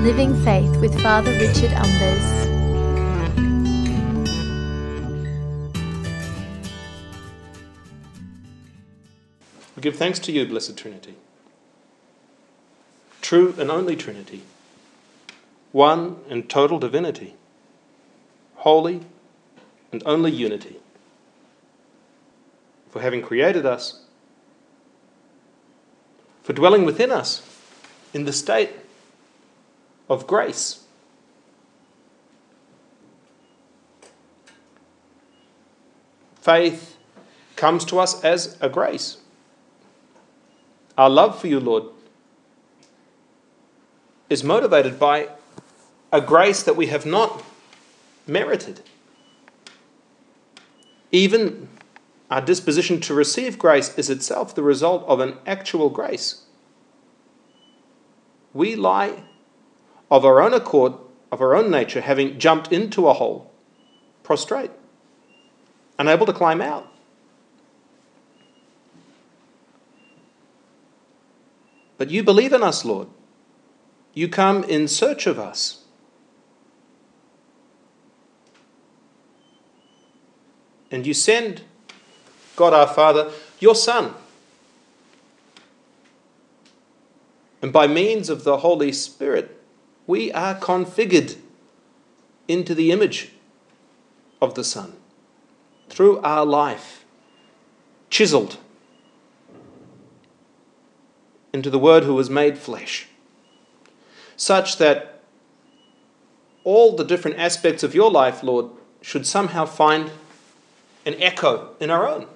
Living Faith with Father Richard Umbers. We give thanks to you, Blessed Trinity, true and only Trinity, one and total divinity, holy and only unity, for having created us, for dwelling within us in the state of grace. Faith comes to us as a grace. Our love for you, Lord, is motivated by a grace that we have not merited. Even our disposition to receive grace is itself the result of an actual grace. We lie of our own accord, of our own nature, having jumped into a hole, prostrate, unable to climb out. But you believe in us, Lord. You come in search of us. And you send, God our Father, your Son. And by means of the Holy Spirit, we are configured into the image of the Son through our life, chiseled into the Word who was made flesh, such that all the different aspects of your life, Lord, should somehow find an echo in our own,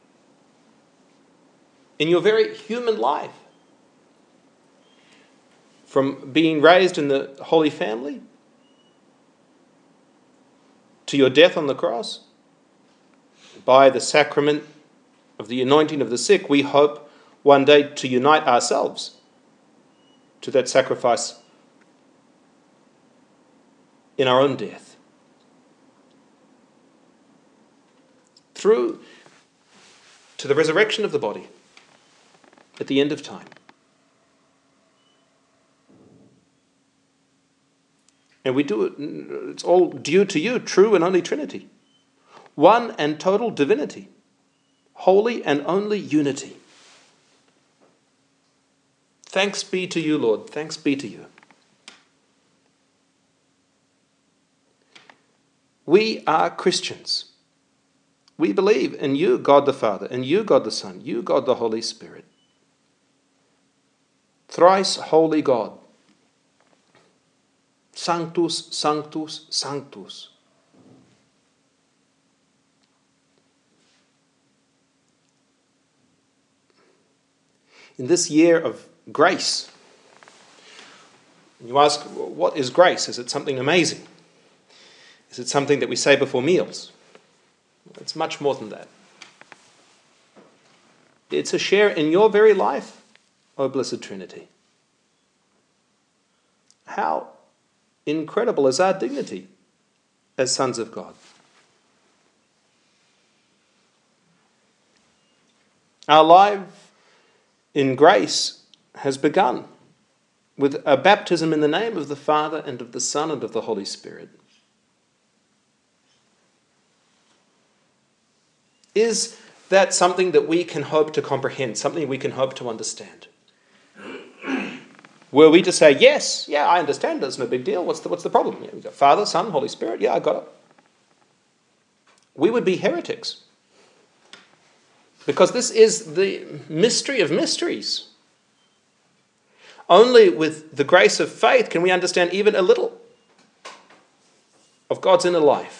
in your very human life. From being raised in the Holy Family to your death on the cross, by the sacrament of the anointing of the sick, we hope one day to unite ourselves to that sacrifice in our own death. Through to the resurrection of the body at the end of time. And we do it, it's all due to you, true and only Trinity. One and total divinity. Holy and only unity. Thanks be to you, Lord. Thanks be to you. We are Christians. We believe in you, God the Father, in you, God the Son, you, God the Holy Spirit. Thrice holy God. Sanctus, Sanctus, Sanctus. In this year of grace, you ask, what is grace? Is it something amazing? Is it something that we say before meals? It's much more than that. It's a share in your very life, O Blessed Trinity. How incredible is our dignity as sons of God. Our life in grace has begun with a baptism in the name of the Father and of the Son and of the Holy Spirit. Is that something that we can hope to comprehend, something we can hope to understand? Were we to say, yes, I understand, it's no big deal, what's the problem? We've got Father, Son, Holy Spirit, I got it. We would be heretics. Because this is the mystery of mysteries. Only with the grace of faith can we understand even a little of God's inner life.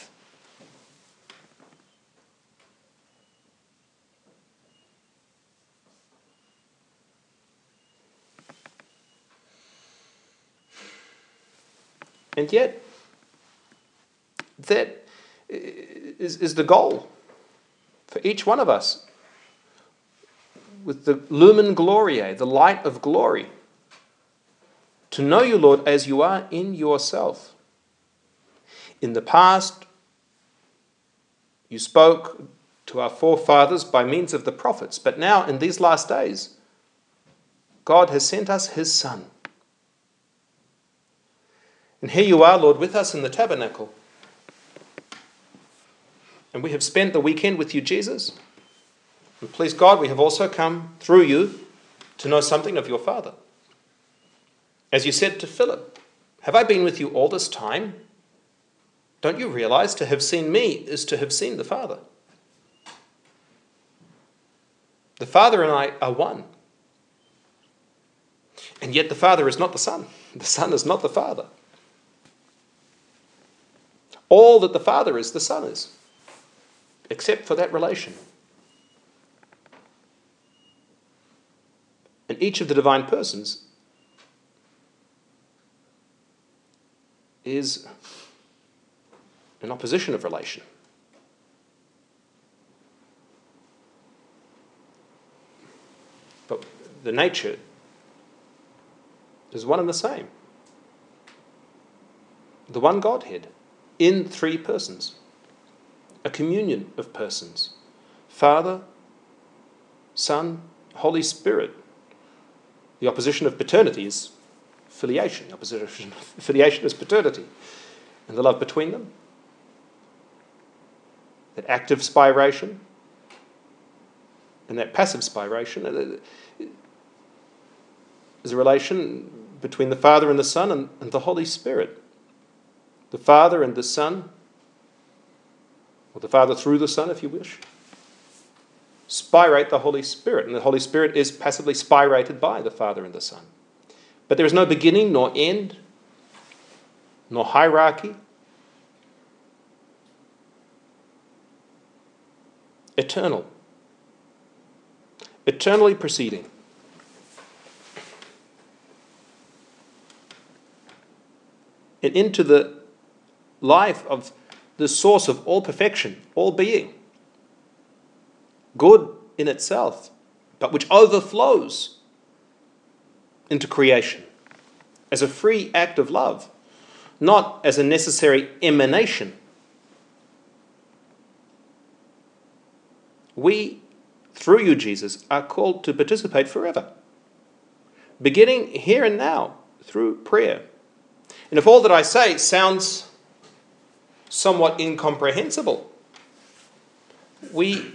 And yet, that is the goal for each one of us. With the lumen gloriae, the light of glory, to know you, Lord, as you are in yourself. In the past, you spoke to our forefathers by means of the prophets, but now, in these last days, God has sent us his Son, And here you are, Lord, with us in the tabernacle. And we have spent the weekend with you, Jesus. And please God, we have also come through you to know something of your Father. As you said to Philip, have I been with you all this time? Don't you realize to have seen me is to have seen the Father? The Father and I are one. And yet the Father is not the Son. The Son is not the Father. All that the Father is, the Son is, except for that relation. And each of the divine persons is an opposition of relation. But the nature is one and the same. The one Godhead in three persons. A communion of persons. Father, Son, Holy Spirit. The opposition of paternity is filiation. The opposition of filiation is paternity. And the love between them. That active spiration and that passive spiration is a relation between the Father and the Son and the Holy Spirit. The Father and the Son, or the Father through the Son, if you wish, spirate the Holy Spirit, and the Holy Spirit is passively spirated by the Father and the Son. But there is no beginning, nor end, nor hierarchy. Eternal. Eternally proceeding. And into the life of the source of all perfection, all being. Good in itself, but which overflows into creation as a free act of love, not as a necessary emanation. We, through you, Jesus, are called to participate forever, beginning here and now through prayer. And if all that I say sounds somewhat incomprehensible, we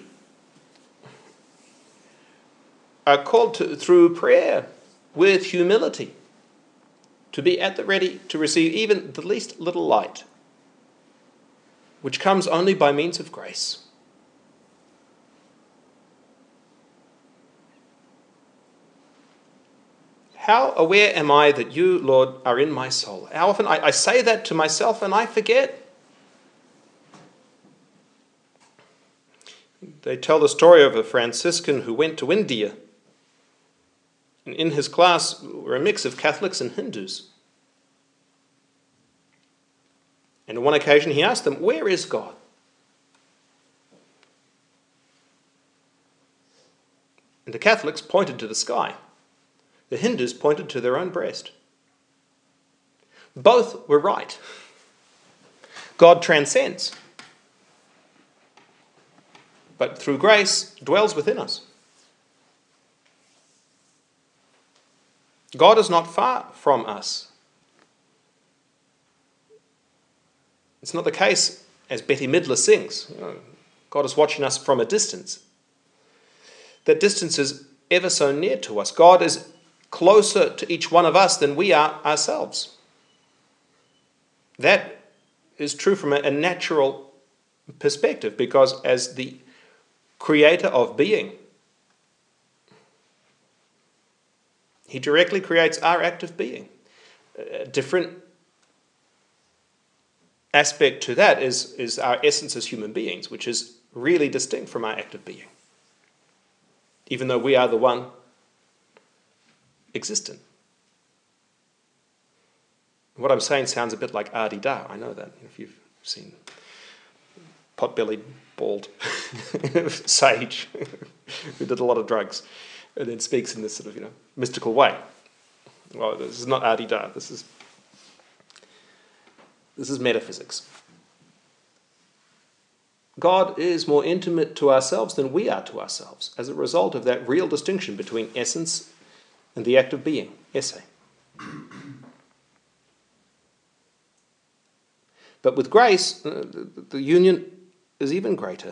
are called to, through prayer, with humility, to be at the ready to receive even the least little light, which comes only by means of grace. How aware am I that you, Lord, are in my soul? How often I say that to myself and I forget. They tell the story of a Franciscan who went to India. And in his class were a mix of Catholics and Hindus. And on one occasion he asked them, "Where is God?" And the Catholics pointed to the sky. The Hindus pointed to their own breast. Both were right. God transcends, but through grace dwells within us. God is not far from us. It's not the case, as Bette Midler sings, God is watching us from a distance. That distance is ever so near to us. God is closer to each one of us than we are ourselves. That is true from a natural perspective, because as the creator of being, he directly creates our act of being. A different aspect to that is our essence as human beings, which is really distinct from our act of being, even though we are the one existent. What I'm saying sounds a bit like Adi-Da. I know that, if you've seen pot-bellied, bald sage who did a lot of drugs and then speaks in this sort of, mystical way. Well, this is not Adi-Da. This is metaphysics. God is more intimate to ourselves than we are to ourselves as a result of that real distinction between essence and the act of being, esse. But with grace, the union is even greater.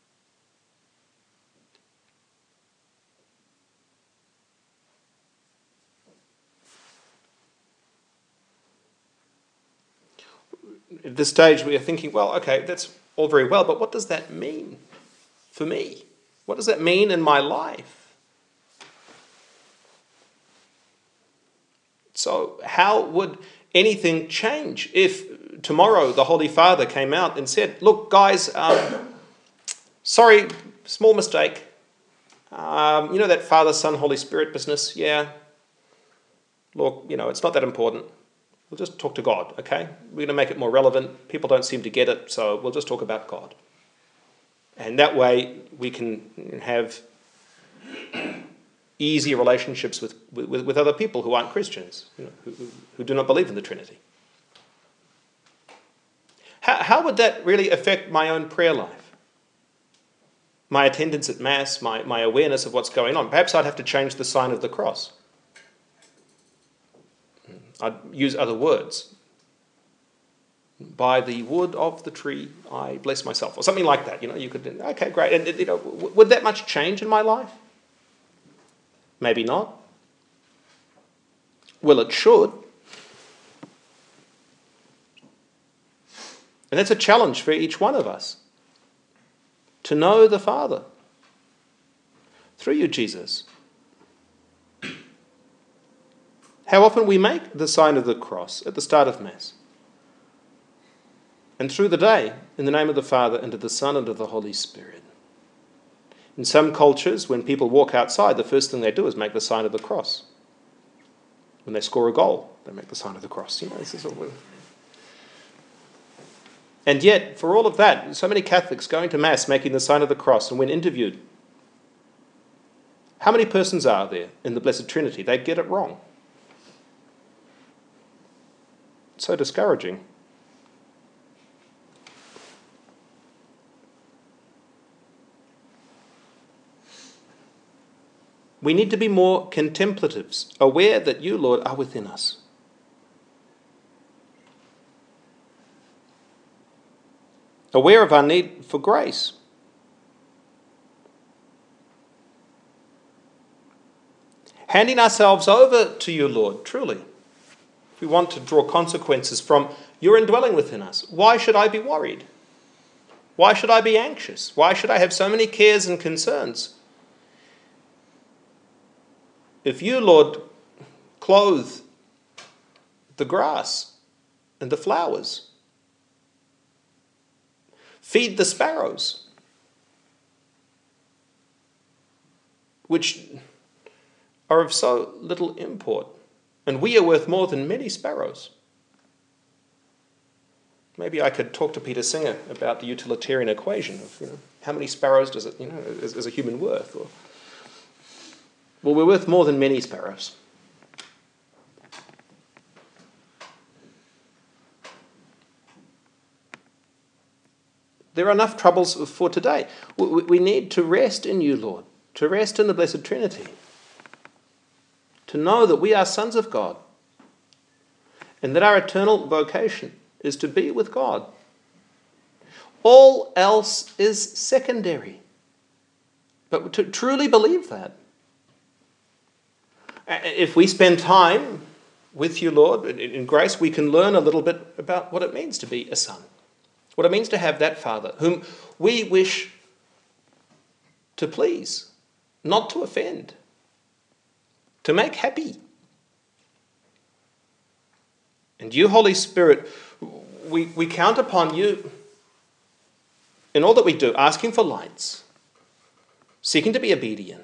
At this stage, we are thinking, well, okay, that's all very well, but what does that mean for me? What does that mean in my life? So how would anything change if tomorrow the Holy Father came out and said, look, guys, sorry, small mistake. You know that Father, Son, Holy Spirit business? Yeah. Look, it's not that important. We'll just talk to God, okay? We're going to make it more relevant. People don't seem to get it, so we'll just talk about God. And that way we can have easier relationships with other people who aren't Christians, who do not believe in the Trinity. How would that really affect my own prayer life? My attendance at Mass, my awareness of what's going on? Perhaps I'd have to change the sign of the cross. I'd use other words. By the wood of the tree, I bless myself, or something like that. You could, okay, great. And would that much change in my life? Maybe not. Well, it should. And that's a challenge for each one of us. To know the Father. Through you, Jesus. How often we make the sign of the cross at the start of Mass. And through the day, in the name of the Father, and of the Son, and of the Holy Spirit. In some cultures, when people walk outside, the first thing they do is make the sign of the cross. When they score a goal, they make the sign of the cross. This is all. And yet, for all of that, so many Catholics going to Mass making the sign of the cross, and when interviewed, how many persons are there in the Blessed Trinity? They get it wrong. So discouraging. We need to be more contemplatives, aware that you, Lord, are within us. Aware of our need for grace. Handing ourselves over to you, Lord, truly. We want to draw consequences from your indwelling within us. Why should I be worried? Why should I be anxious? Why should I have so many cares and concerns? If you, Lord, clothe the grass and the flowers, feed the sparrows, which are of so little import, and we are worth more than many sparrows. Maybe I could talk to Peter Singer about the utilitarian equation of, how many sparrows does it, is a human worth? Well, we're worth more than many sparrows. There are enough troubles for today. We need to rest in you, Lord, to rest in the Blessed Trinity, to know that we are sons of God, and that our eternal vocation is to be with God. All else is secondary. But to truly believe that, if we spend time with you, Lord, in grace, we can learn a little bit about what it means to be a son, what it means to have that Father whom we wish to please, not to offend, to make happy. And you, Holy Spirit, we count upon you in all that we do, asking for lights, seeking to be obedient.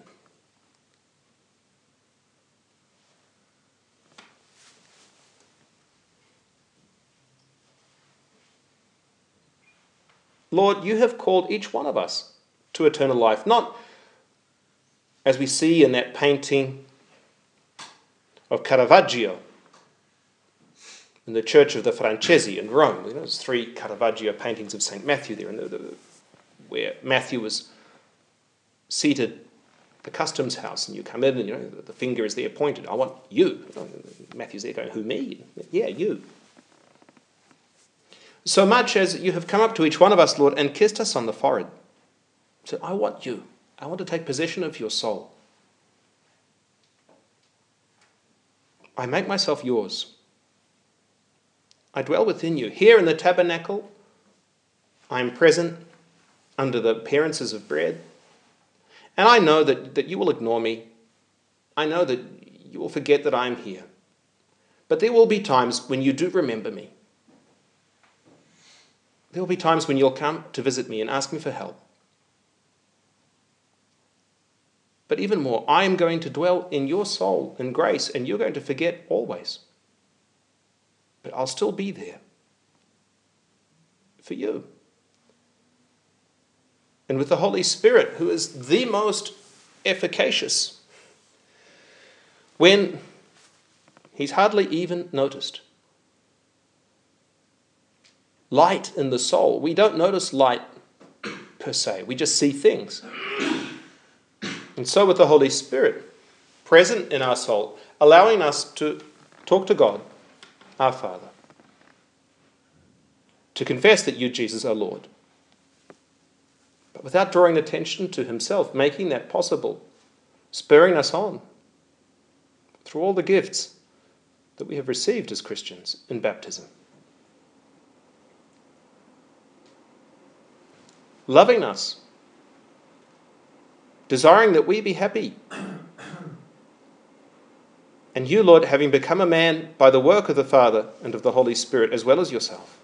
Lord, you have called each one of us to eternal life, not as we see in that painting of Caravaggio in the Church of the Francesi in Rome. There's 3 Caravaggio paintings of St. Matthew there, where Matthew was seated at the customs house, and you come in and the finger is there pointed. I want you. Matthew's there going, who, me? Yeah, you. So much as you have come up to each one of us, Lord, and kissed us on the forehead. Said, I want you. I want to take possession of your soul. I make myself yours. I dwell within you. Here in the tabernacle, I am present under the appearances of bread. And I know that you will ignore me. I know that you will forget that I am here. But there will be times when you do remember me. There will be times when you'll come to visit me and ask me for help. But even more, I am going to dwell in your soul in grace, and you're going to forget always. But I'll still be there for you. And with the Holy Spirit, who is the most efficacious, when he's hardly even noticed. Light in the soul. We don't notice light per se. We just see things. And so with the Holy Spirit, present in our soul, allowing us to talk to God, our Father, to confess that you, Jesus, are Lord, but without drawing attention to himself, making that possible, spurring us on through all the gifts that we have received as Christians in baptism. Loving us, desiring that we be happy. And you, Lord, having become a man by the work of the Father and of the Holy Spirit, as well as yourself,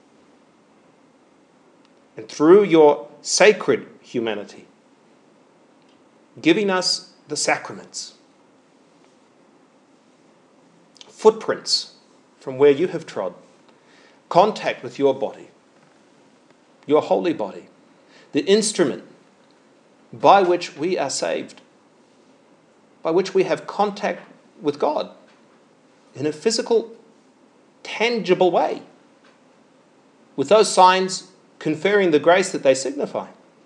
and through your sacred humanity, giving us the sacraments, footprints from where you have trod, contact with your body, your holy body, the instrument by which we are saved, by which we have contact with God in a physical, tangible way, with those signs conferring the grace that they signify,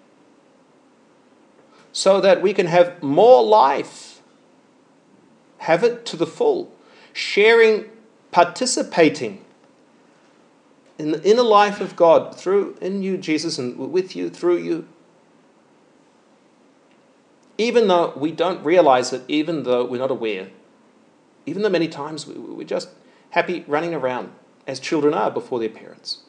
so that we can have more life, have it to the full, sharing, participating in the inner life of God in you, Jesus, and with you, through you. Even though we don't realize it, even though we're not aware, even though many times we're just happy running around as children are before their parents.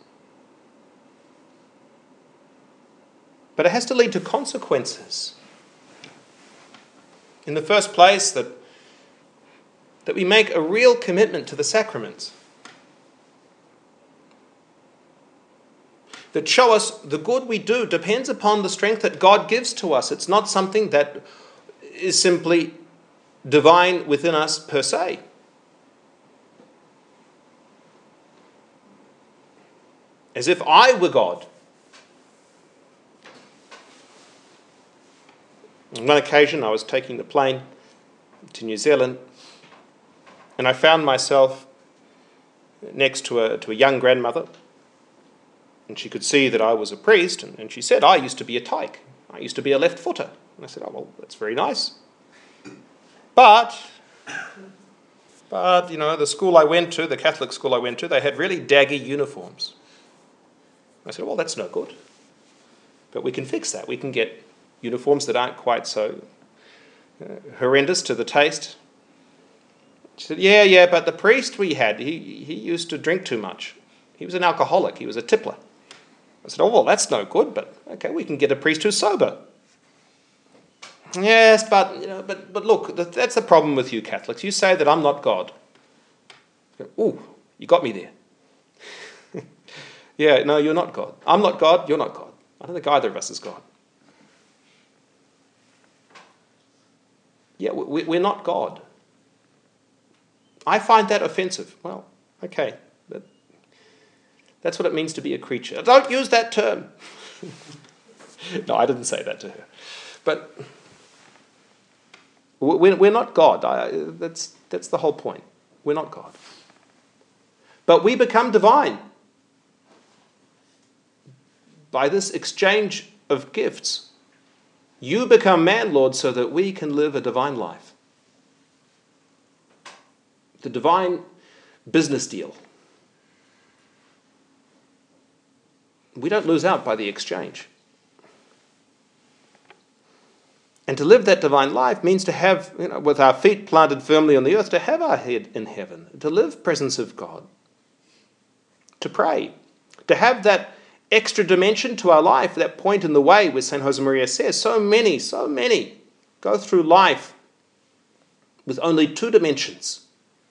But it has to lead to consequences. In the first place, that we make a real commitment to the sacraments, that show us the good we do depends upon the strength that God gives to us. It's not something that is simply divine within us per se. As if I were God. On one occasion, I was taking the plane to New Zealand, and I found myself next to a young grandmother. And she could see that I was a priest, and she said, I used to be a tyke. I used to be a left footer. And I said, oh, well, that's very nice. But, the school I went to, the Catholic school I went to, they had really daggy uniforms. I said, well, that's no good. But we can fix that. We can get uniforms that aren't quite so horrendous to the taste. She said, yeah, but the priest we had, he used to drink too much. He was an alcoholic. He was a tippler. I said, oh, well, that's no good, but okay, we can get a priest who's sober. Yes, but look, that's the problem with you Catholics. You say that I'm not God. Ooh, you got me there. Yeah, no, you're not God. I'm not God, you're not God. I don't think either of us is God. Yeah, we're not God. I find that offensive. Well, okay. That's what it means to be a creature. Don't use that term. No, I didn't say that to her. But we're not God. That's the whole point. We're not God. But we become divine by this exchange of gifts. You become man, Lord, so that we can live a divine life. The divine business deal. we don't lose out by the exchange. And to live that divine life means to have, with our feet planted firmly on the earth, to have our head in heaven, to live presence of God, to pray, to have that extra dimension to our life, that point in the way where St. Josemaria says, so many go through life with only 2 dimensions.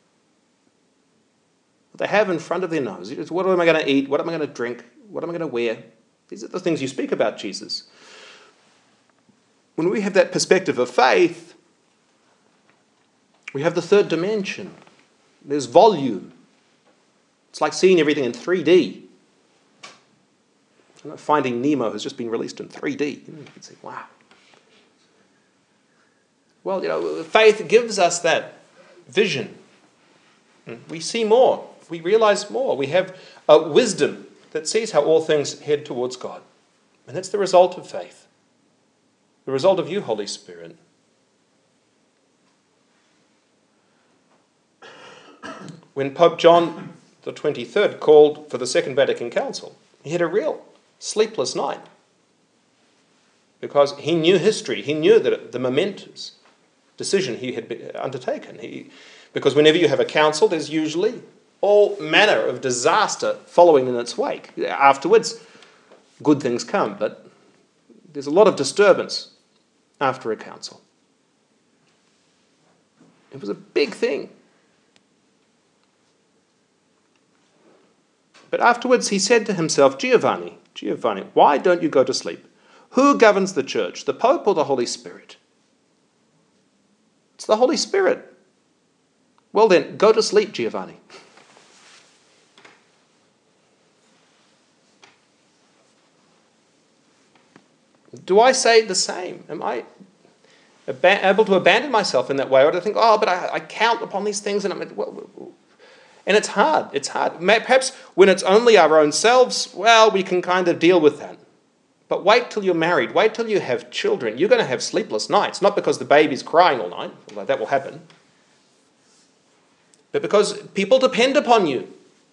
They have in front of their nose. What am I going to eat? What am I going to drink? What am I going to wear? These are the things you speak about Jesus. When we have that perspective of faith, we have the 3rd dimension. There's volume. It's like seeing everything in 3D. Finding Nemo has just been released in 3D. You can see, wow. Well, faith gives us that vision. We see more. We realize more. We have a wisdom that sees how all things head towards God. And that's the result of faith. The result of you, Holy Spirit. When Pope John the 23rd called for the Second Vatican Council, he had a real sleepless night because he knew history. He knew that the momentous decision he had undertaken. Because whenever you have a council, there's usually all manner of disaster following in its wake. Afterwards, good things come, but there's a lot of disturbance after a council. It was a big thing. But afterwards he said to himself, Giovanni, why don't you go to sleep? Who governs the church, the Pope or the Holy Spirit? It's the Holy Spirit. Well then, go to sleep, Giovanni. Do I say the same? Am I able to abandon myself in that way? Or do I think, but I count upon these things and it's hard. It's hard. Perhaps when it's only our own selves, we can kind of deal with that. But wait till you're married. Wait till you have children. You're going to have sleepless nights. Not because the baby's crying all night, although that will happen. But because people depend upon you.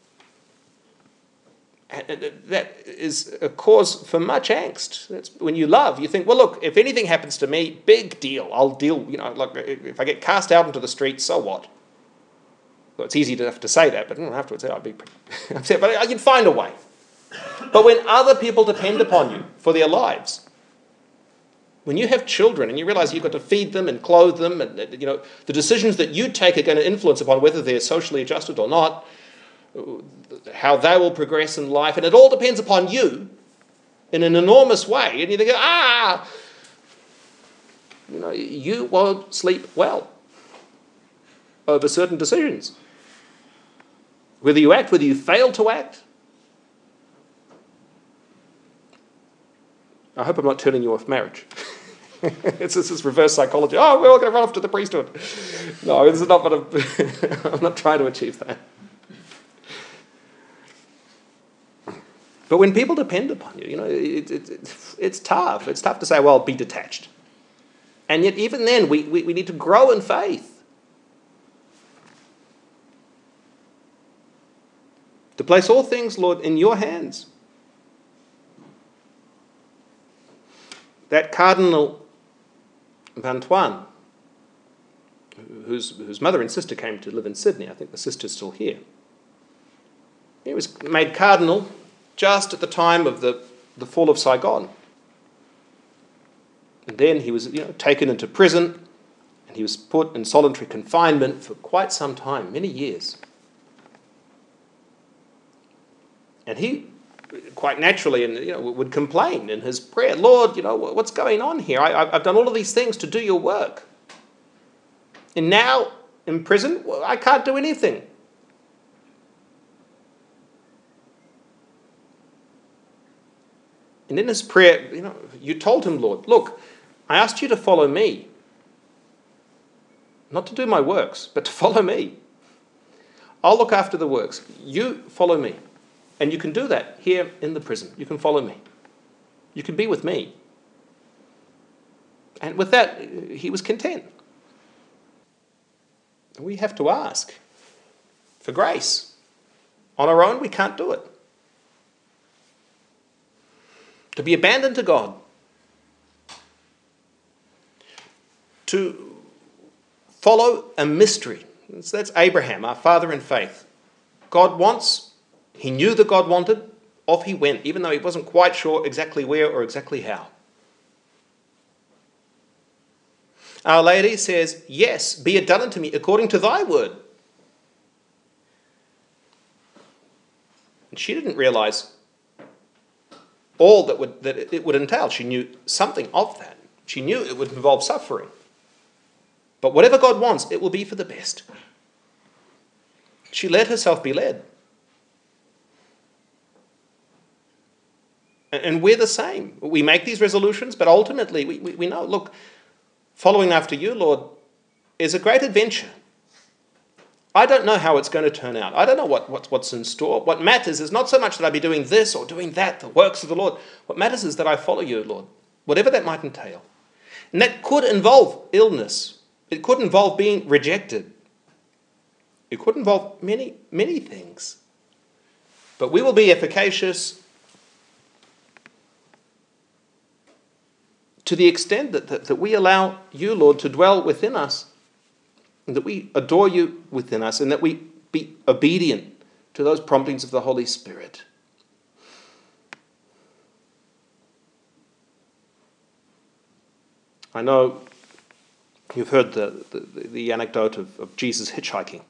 And that is a cause for much angst. That's when you love, you think, well, look, if anything happens to me, big deal. I'll deal, like if I get cast out into the streets, so what? Well, it's easy enough to say that, but afterwards I'd be upset. But you'd find a way. But when other people depend upon you for their lives, when you have children and you realize you've got to feed them and clothe them, and the decisions that you take are going to influence upon whether they're socially adjusted or not, how they will progress in life, and it all depends upon you in an enormous way, and you think, you won't sleep well over certain decisions. Whether you act, whether you fail to act. I hope I'm not turning you off marriage. It's this reverse psychology. We're all going to run off to the priesthood. No, this is not what I'm not trying to achieve that. But when people depend upon you, it's tough. It's tough to say, well, be detached. And yet even then, we need to grow in faith. To place all things, Lord, in your hands. That Cardinal Vantuan, whose mother and sister came to live in Sydney, I think the sister's still here. He was made cardinal just at the time of the fall of Saigon. And then he was taken into prison, and he was put in solitary confinement for quite some time, many years. And he quite naturally would complain in his prayer, Lord, what's going on here? I've done all of these things to do your work. And now, in prison, I can't do anything. And in his prayer, you told him, Lord, look, I asked you to follow me. Not to do my works, but to follow me. I'll look after the works. You follow me. And you can do that here in the prison. You can follow me. You can be with me. And with that, he was content. We have to ask for grace. On our own, we can't do it. to be abandoned to God, to follow a mystery. So that's Abraham, our father in faith. God wants, he knew that God wanted, off he went, even though he wasn't quite sure exactly where or exactly how. Our Lady says, yes, be it done unto me according to thy word. And she didn't realize all that it would entail. She knew something of that. She knew it would involve suffering. But whatever God wants, it will be for the best. She let herself be led. And we're the same. We make these resolutions, but ultimately we know, look, following after you, Lord, is a great adventure. I don't know how it's going to turn out. I don't know what's in store. What matters is not so much that I be doing this or doing that, the works of the Lord. What matters is that I follow you, Lord, whatever that might entail. And that could involve illness. It could involve being rejected. It could involve many, many things. But we will be efficacious to the extent that we allow you, Lord, to dwell within us, and that we adore you within us, and that we be obedient to those promptings of the Holy Spirit. I know you've heard the anecdote of Jesus hitchhiking.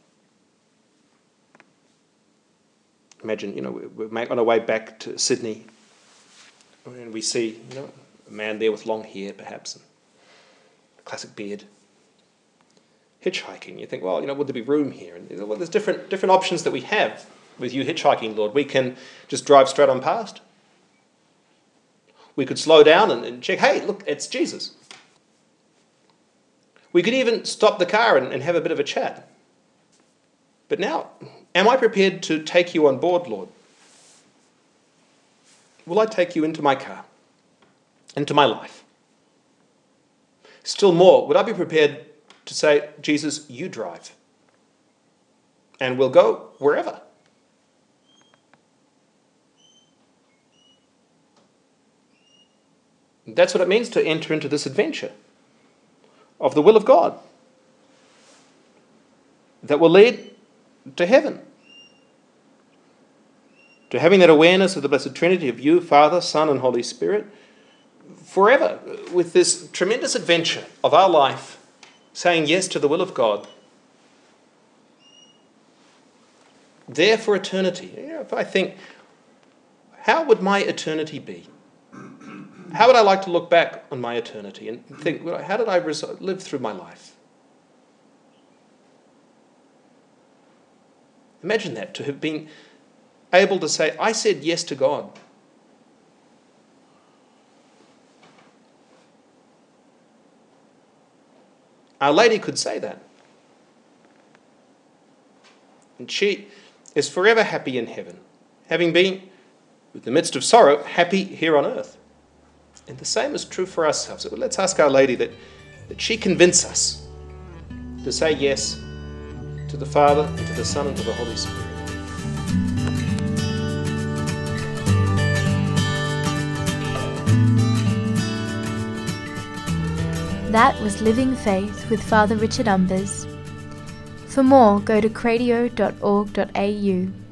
Imagine, we're on our way back to Sydney, and we see, a man there with long hair, perhaps, and a classic beard, hitchhiking. You think, well, would there be room here? And there's different options that we have with you hitchhiking, Lord. We can just drive straight on past. We could slow down and check, hey, look, it's Jesus. We could even stop the car and have a bit of a chat. But now, am I prepared to take you on board, Lord? Will I take you into my car, into my life? Still more, would I be prepared to say, Jesus, you drive, and we'll go wherever? That's what it means to enter into this adventure of the will of God that will lead to heaven, to having that awareness of the Blessed Trinity of you, Father, Son, and Holy Spirit, forever, with this tremendous adventure of our life, saying yes to the will of God, there for eternity. If I think, how would my eternity be? How would I like to look back on my eternity and think, how did I live through my life? Imagine that, to have been able to say, I said yes to God. Our Lady could say that. And she is forever happy in heaven, having been, in the midst of sorrow, happy here on earth. And the same is true for ourselves. So let's ask Our Lady that she convince us to say yes to the Father, and to the Son, and to the Holy Spirit. That was Living Faith with Father Richard Umbers. For more, go to cradio.org.au.